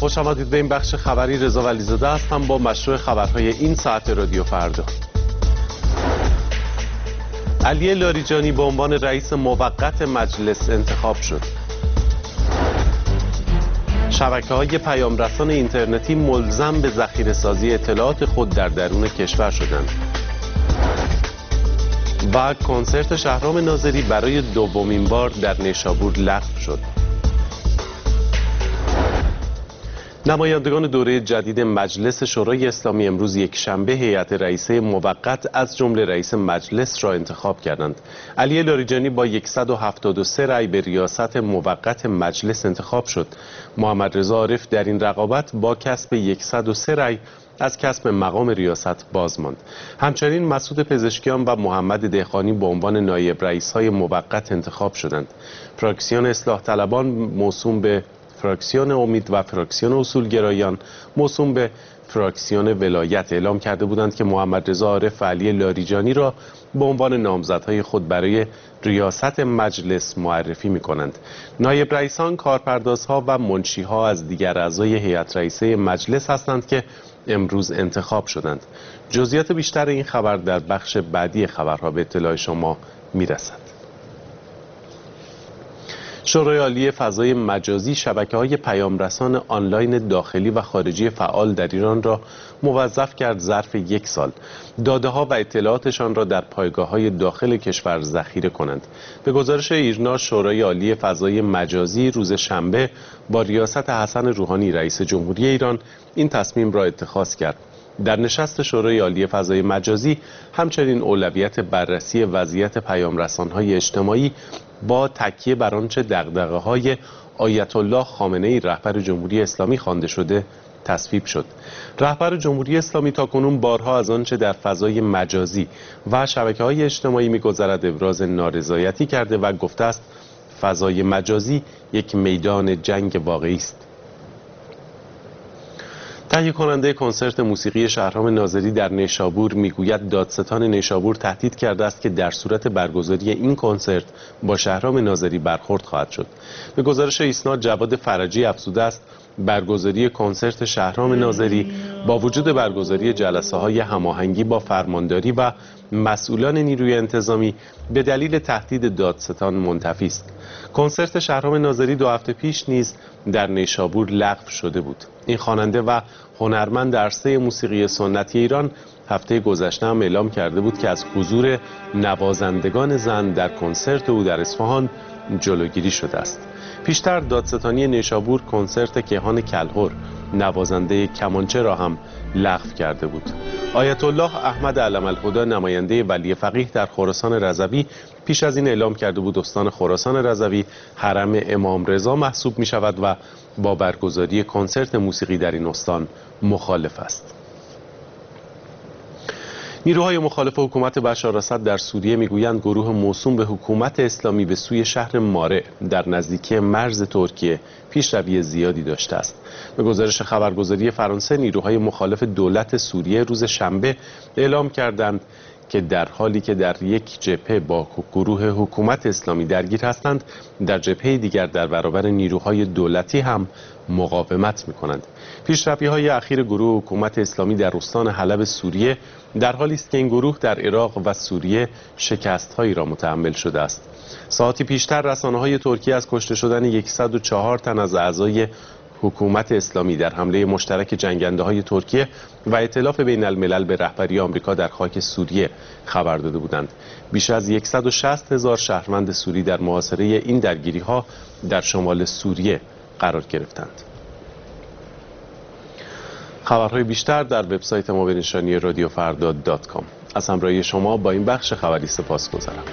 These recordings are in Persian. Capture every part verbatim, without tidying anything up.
خوش آمدید به این بخش خبری. رضا ولیزاده هستم با مشروع خبرهای این ساعت رادیو فردا. علی لاریجانی به عنوان رئیس موقت مجلس انتخاب شد. شبکه‌های پیامرسان اینترنتی ملزم به ذخیره‌سازی اطلاعات خود در درون کشور شدند. و کنسرت شهرام ناظری برای دومین بار در نیشابور لغو شد. نمایندگان دوره جدید مجلس شورای اسلامی امروز یک شنبه هیئت رئیسه موقت از جمله رئیس مجلس را انتخاب کردند. علی لاریجانی با صد و هفتاد و سه رأی به ریاست موقت مجلس انتخاب شد. محمد رضا عارف در این رقابت با کسب صد و سه رأی از کسب مقام ریاست باز ماند. همچنین مسعود پزشکیان و محمد دهقانی به عنوان نایب رئیس‌های موقت انتخاب شدند. فراکسیون اصلاح طلبان موسوم به فراکسیون امید و فراکسیون اصولگرایان موسوم به فراکسیون ولایت اعلام کرده بودند که محمد رضا عارف و علی لاریجانی را به عنوان نامزدهای خود برای ریاست مجلس معرفی می‌کنند. نایب رئیسان، کارپردازها و منشی‌ها از دیگر اعضای هیئت رئیسه مجلس هستند که امروز انتخاب شدند. جزئیات بیشتر این خبر در بخش بعدی خبرها به اطلاع شما میرسد. شورای عالی فضای مجازی شبکه‌های پیامرسان آنلاین داخلی و خارجی فعال در ایران را موظف کرد ظرف یک سال داده‌ها و اطلاعاتشان را در پایگاه‌های داخل کشور ذخیره کنند. به گزارش ایرنا، شورای عالی فضای مجازی روز شنبه با ریاست حسن روحانی رئیس جمهوری ایران این تصمیم را اتخاذ کرد. در نشست شورای عالی فضای مجازی همچنین اولویت بررسی وضعیت پیامرسان‌های اجتماعی با تکیه بر آنچه دغدغه‌های آیت الله خامنه‌ای رهبر جمهوری اسلامی خوانده شده تصویب شد. رهبر جمهوری اسلامی تاکنون بارها از آنچه در فضای مجازی و شبکه‌های اجتماعی می‌گذرد ابراز نارضایتی کرده و گفته است فضای مجازی یک میدان جنگ واقعی است. تهیه کننده کنسرت موسیقی شهرام ناظری در نیشابور میگوید دادستان نیشابور تهدید کرده است که در صورت برگزاری این کنسرت با شهرام ناظری برخورد خواهد شد. به گزارش ایسنا، جواد فرجی افزوده است برگزاری کنسرت شهرام ناظری با وجود برگزاری جلسه‌های هماهنگی با فرمانداری و مسئولان نیروی انتظامی به دلیل تهدید دادستان منتفی است. کنسرت شهرام ناظری دو هفته پیش نیز در نیشابور لغو شده بود. این خواننده و هنرمند عرصه موسیقی سنتی ایران هفته گذشته هم اعلام کرده بود که از حضور نوازندگان زن در کنسرت او در اصفهان جلوگیری شده است. پیشتر دادستانی نیشابور کنسرت کیهان کلهر نوازنده کمانچه را هم لغو کرده بود. آیت الله احمد علم الهدی نماینده ولی فقیه در خراسان رضوی پیش از این اعلام کرده بود استان خراسان رضوی حرم امام رضا محسوب می شود و با برگزاری کنسرت موسیقی در این استان مخالف است. نیروهای مخالف حکومت بشار اسد در سوریه میگویند گروه موسوم به حکومت اسلامی به سوی شهر مارع در نزدیکی مرز ترکیه پیشروی زیادی داشته است. به گزارش خبرگزاری فرانسه، نیروهای مخالف دولت سوریه روز شنبه اعلام کردند که در حالی که در یک جبهه با گروه حکومت اسلامی درگیر هستند، در جبهه دیگر در برابر نیروهای دولتی هم مقاومت می‌کنند. پیشروی‌های اخیر گروه حکومت اسلامی در استان حلب سوریه در حالی است که این گروه در عراق و سوریه شکست‌هایی را متحمل شده است. ساعتی پیشتر رسانه‌های ترکیه از کشته شدن صد و چهار تن از اعضای حکومت اسلامی در حمله مشترک جنگنده‌های ترکیه و ائتلاف بین الملل به رهبری آمریکا در خاک سوریه خبر داده بودند. بیش از صد و شصت هزار شهروند سوری در محاصره این درگیری‌ها در شمال سوریه قرار گرفتند. خبرهای بیشتر در وبسایت ما به نشانی رادیو فردا دات کام. از همراهی شما با این بخش خبری سپاسگزارم.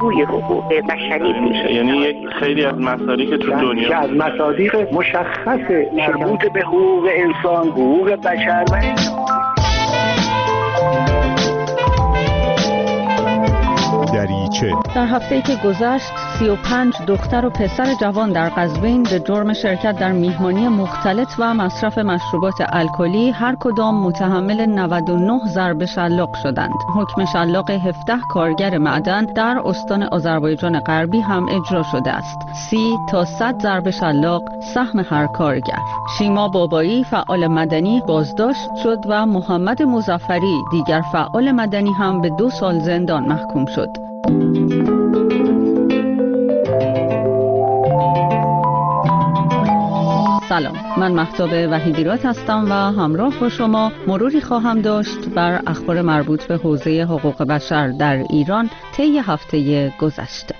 بازگوی حقوق بشری میشه. یعنی یک خیلی از مصادیق که تو دنیا که از مصادیق مشخص مربوط به حقوق انسان، حقوق بشر و دریچه. در هفته‌ای که گذشت سی و پنج دختر و پسر جوان در قزوین به جرم شرکت در میهمانی مختلط و مصرف مشروبات الکلی هر کدام متحمل نود و نه ضرب شلاق شدند. حکم شلاق هفده کارگر معدن در استان آذربایجان غربی هم اجرا شده است. سی تا صد ضرب شلاق سهم هر کارگر. شیما بابایی فعال مدنی بازداشت شد و محمد مظفری دیگر فعال مدنی هم به دو سال زندان محکوم شد. سلام، من مهتاب وحیدیرات هستم و همراه با شما مروری خواهم داشت بر اخبار مربوط به حوزه حقوق بشر در ایران طی هفته گذشته.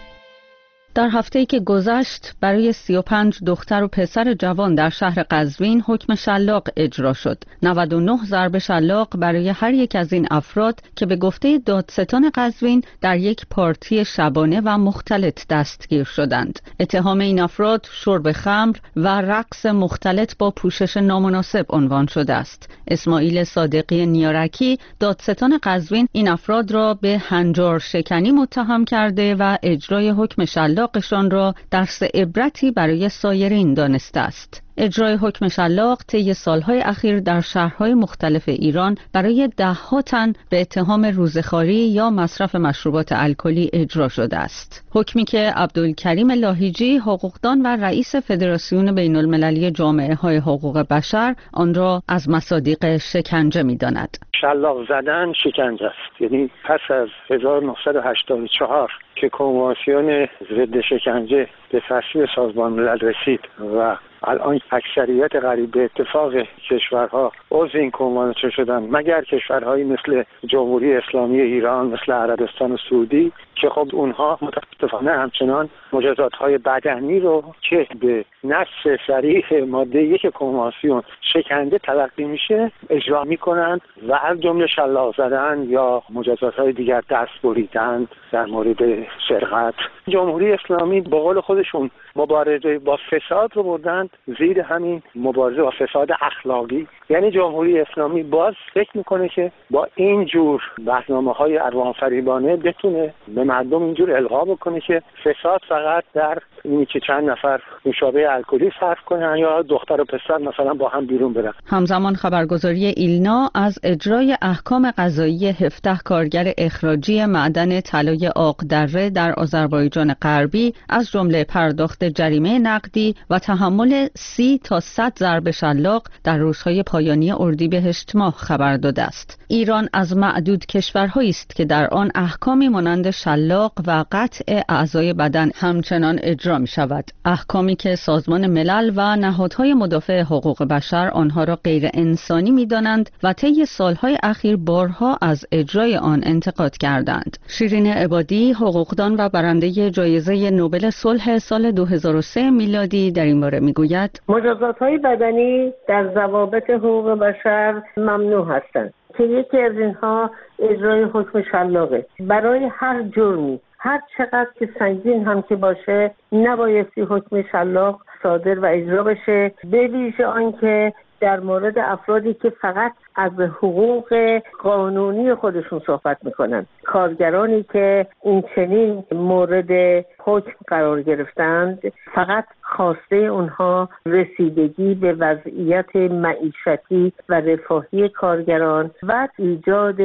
در هفته‌ای که گذشت برای سی و پنج دختر و پسر جوان در شهر قزوین حکم شلاق اجرا شد. نود و نه ضرب شلاق برای هر یک از این افراد که به گفته دادستان قزوین در یک پارتی شبانه و مختلط دستگیر شدند. اتهام این افراد شرب خمر و رقص مختلط با پوشش نامناسب عنوان شده است. اسماعیل صادقی نیارکی دادستان قزوین این افراد را به هنجار شکنی متهم کرده و اجرای حکم شلاق شلاقشان را درس عبرتی برای سایرین دانسته است. اجرای حکم شلاق طی سالهای اخیر در شهرهای مختلف ایران برای ده‌ها تن به اتهام روزخواری یا مصرف مشروبات الکلی اجرا شده است. حکمی که عبدالکریم لاهیجی حقوقدان و رئیس فدراسیون بین المللی جامعه های حقوق بشر آن را از مصادیق شکنجه می‌داند. شلاق زدن شکنجه است. یعنی پس از هزار و نهصد و هشتاد و چهار که کنوانسیون ضد شکنجه به تصویب سازمان ملل رسید و الان اکثریت قریب به اتفاق کشورها عضو این کنوانسیون شدن مگر کشورهایی مثل جمهوری اسلامی ایران، مثل عربستان و سعودی که خب اونها متاسفانه همچنان مجازات‌های بدنی رو که به نص صریح ماده یک کنوانسیون شکنجه تلقی میشه اجرا میکنند و از جمله شلاق زدن یا مجازات‌های دیگر دست بریدن در مورد سرقت. جمهوری اسلامی به قول خودشون مبارزه با فساد رو بردند زیر همین مبارزه با فساد اخلاقی. یعنی جمهوری اسلامی باز فکر میکنه که با این جور برنامه‌های اروانفریبانه بتونه به مردم اینجور القا بکنه که فساد فقط در اینی که چند نفر نوشابه الکلی صرف کنن یا دختر و پسر مثلا با هم بیرون برن. همزمان خبرگزاری ایلنا از اجرای احکام قضایی هفده کارگر اخراجی معدن طلای عاق دره در آذربایجان غربی از جمله پرداخت جریمه نقدی و تحمل سی تا صد ضرب شلاق در روزهای پایانی اردیبهشت ماه خبر داده است. ایران از معدود کشورهایی است که در آن احکامی مانند شلاق و قطع اعضای بدن همچنان اجرا می شود. احکامی که سازمان ملل و نهادهای مدافع حقوق بشر آنها را غیر انسانی می دانند و طی سالهای اخیر بارها از اجرای آن انتقاد کردند. شیرین عبادی حقوقدان و برنده جایزه نوبل صلح سال دو هزار و سه میلادی در این باره می گوید مجازات‌های بدنی در ضوابط حقوق بشر ممنوع هستند که یکی از اینها اجرای حکم شلاقه. برای هر جرمی هر چقدر که سنگین هم که باشه نبایستی حکم شلاق صادر و اجرا بشه، به ویژه آنکه در مورد افرادی که فقط از حقوق قانونی خودشون صحبت میکنن. کارگرانی که این چنین مورد حکم قرار گرفتند فقط خواسته اونها رسیدگی به وضعیت معیشتی و رفاهی کارگران و ایجاد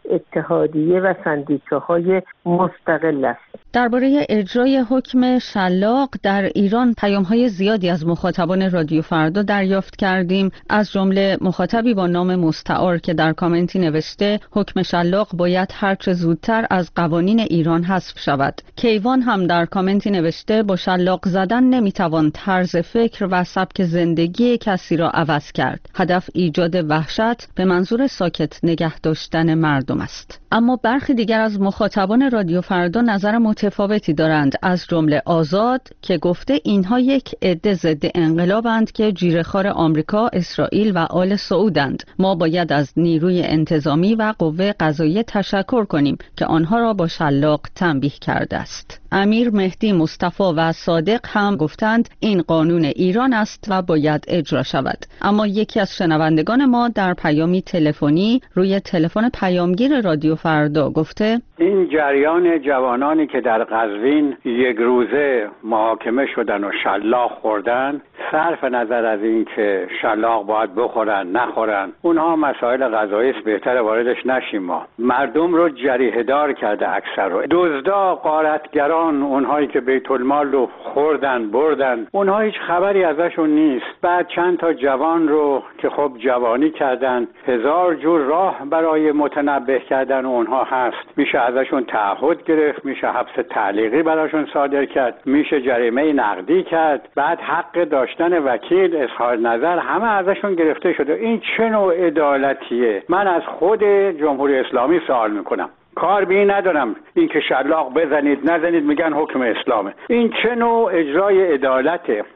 اتحادیه و سندیکه های مستقل است. درباره اجرای حکم شلاق در ایران پیام‌های زیادی از مخاطبان رادیو فردا دریافت کردیم، از جمله مخاطبی با نام مستعار که در کامنتی نوشته حکم شلاق باید هرچه زودتر از قوانین ایران حذف شود. کیوان هم در کامنتی نوشته با شلاق زدن نمیتوان طرز فکر و سبک زندگی کسی را عوض کرد. هدف ایجاد وحشت به منظور ساکت نگه داشتن مردم است. اما برخی دیگر از مخاطبان رادیو فردا نظر متفاوتی دارند، از جمله آزاد که گفته اینها یک عده ضد انقلابند که جیره‌خوار آمریکا، اسرائیل اسرائیل و آل سعودند. ما باید از نیروی انتظامی و قوه قضاییه تشکر کنیم که آنها را با شلاق تنبیه کرده است. امیر مهدی مصطفی و صادق هم گفتند این قانون ایران است و باید اجرا شود. اما یکی از شنوندگان ما در پیامی تلفنی روی تلفن پیامگیر رادیو فردا گفته این جریان جوانانی که در قزوین یک روزه محاکمه شدن و شلاق خوردن، صرف نظر از این که شلاق باید بخورن نخورن، اونها مسائل قضایی است، بهتر واردش نشیم. ما مردم رو جریحه دار کرده، اکثر رو دزدا، غارتگران، اونهایی که بیت المال رو خوردن بردن، اونها هیچ خبری ازشون نیست. بعد چند تا جوان رو که خب جوانی کردن، هزار جور راه برای متنبه کردن اونها هست، میشه ازشون تعهد گرفت، میشه حبس تعلیقی براشون صادر کرد، میشه جریمه نقدی کرد، بعد حق داشتن وکیل، اظهار نظر، همه ازشون گرفته شده. این چه نوع عدالتیه؟ من از خود جمهوری اسلامی سوال میکنم. کار بی ندارم این که شلاق بزنید نزنید، میگن حکم اسلامه. این چه نوع اجرای عدالته؟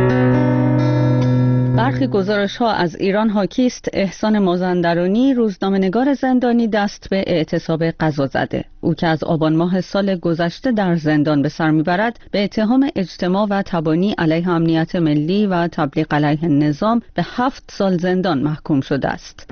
برخی گزارش ها از ایران حاکی است احسان مازندرانی، روزنامه‌نگار زندانی، دست به اعتصاب قضا زده. او که از آبان ماه سال گذشته در زندان به سر میبرد، به اتهام اجتماع و تبانی علیه امنیت ملی و تبلیغ علیه النظام به هفت سال زندان محکوم شده است.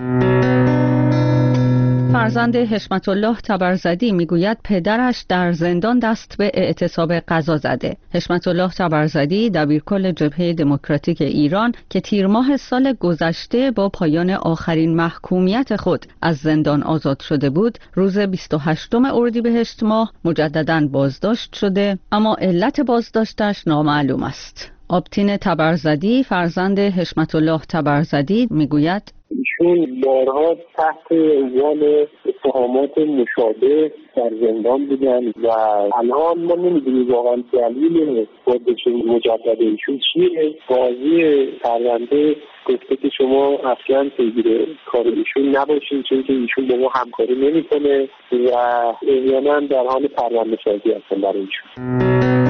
فرزند حشمت الله تبرزدی میگوید پدرش در زندان دست به اعتصاب قضا زده. حشمت الله تبرزدی دبیرکل جبهه دموکراتیک ایران که تیر ماه سال گذشته با پایان آخرین محکومیت خود از زندان آزاد شده بود، روز بیست و هشتم اردیبهشت ماه مجدداً بازداشت شده، اما علت بازداشتش نامعلوم است. آبتین تبرزدی فرزند حشمت الله تبرزدی میگوید ایشون بارها تحت عنوان اتهامات مشابه در زندان بودن و الان ما نمیدونیم واقعا دلیل بازداشت مجدد ایشون چیه. قاضی پرونده گفته که شما اصلا پیگیر کار ایشون نباشین چون که ایشون با ما همکاری نمیکنه و احیانا در حال پرونده سازی هستن برای ایشون.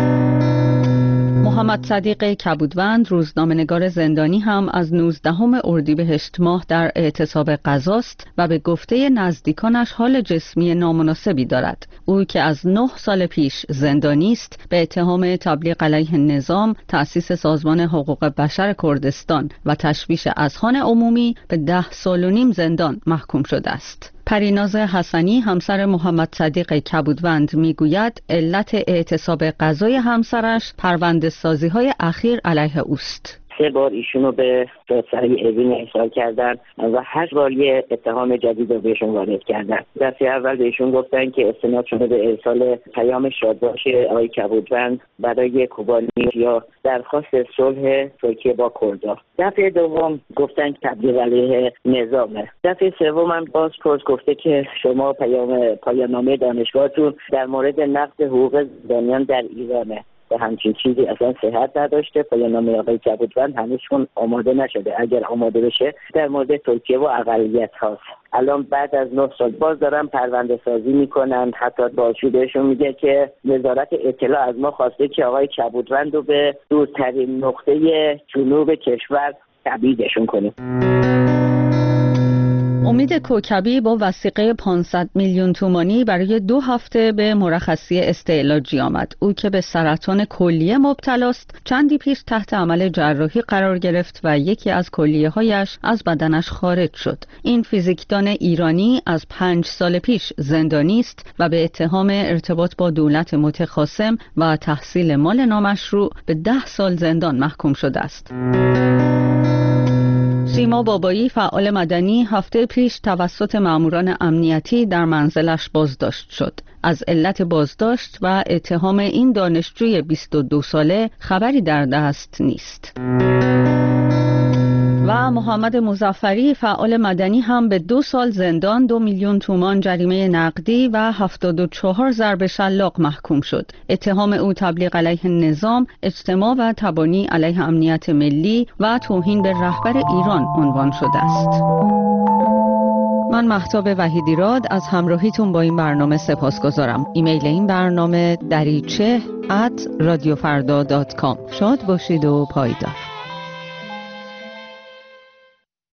محمد صدیق کبودوند، روزنامه‌نگار زندانی، هم از نوزدهم اردیبهشت ماه در اعتصاب قضاست و به گفته نزدیکانش حال جسمی نامناسبی دارد. او که از نه سال پیش زندانی است، به اتهام تبلیغ علیه النظام، تأسیس سازمان حقوق بشر کردستان و تشویش اذهان عمومی به ده سال و نیم زندان محکوم شده است. پریناز حسنی همسر محمد صدیق کبودوند میگوید علت اعتصاب قضای همسرش پرونده سازی های اخیر علیه اوست. سه بار ایشونو به دادسرای اوین ارسال کردن و هر بار یه اتهام جدید رو بهشون وارد کردن. دفعه اول بهشون گفتن که استناد شده به ارسال پیام شادباش آقای کبودوند برای کوبانی یا درخواست صلح ترکیه با کردها. دفعه دوم گفتن که تبلیغ علیه نظامه. دفعه سوم هم باز پرس گفته که شما پیام پایان‌نامه دانشگاهتون در مورد نقض حقوق زندانیان در ایرانه. و همچین چیزی اصلا صحت نداشته. پایان‌نامه آقای کبودوند هنوزشون آماده نشده. اگر آماده بشه در مورد ترکیه و اقلیت هاست. الان بعد از نه سال باز دارن پرونده سازی میکنن. حتی بازجویشون میگه که وزارت اطلاع از ما خواسته که آقای کبودوند رو به دورترین نقطه جنوب کشور تبعیدشون کنیم. امید کوکبی با وثیقه پانصد میلیون تومانی برای دو هفته به مرخصی استعلاجی آمد. او که به سرطان کلیه مبتلاست، چندی پیش تحت عمل جراحی قرار گرفت و یکی از کلیه‌هایش از بدنش خارج شد. این فیزیکدان ایرانی از پنج سال پیش زندانی است و به اتهام ارتباط با دولت متخاصم و تحصیل مال نامشروع به ده سال زندان محکوم شده است. سیما بابایی، فعال مدنی، هفته پیش توسط ماموران امنیتی در منزلش بازداشت شد. از علت بازداشت و اتهام این دانشجوی بیست و دو ساله خبری در دست نیست. و محمد مظفری، فعال مدنی، هم به دو سال زندان، دو میلیون تومان جریمه نقدی و هفتاد و چهار ضرب شلاق محکوم شد. اتهام او تبلیغ علیه النظام، اجتماع و تبانی علیه امنیت ملی و توهین به رهبر ایران عنوان شده است. من مهتاب وحیدیراد از همراهیتون با این برنامه سپاسگزارم. ایمیل این برنامه دریچه ات رادیو فردا دات کام. شاد باشید و پایدار.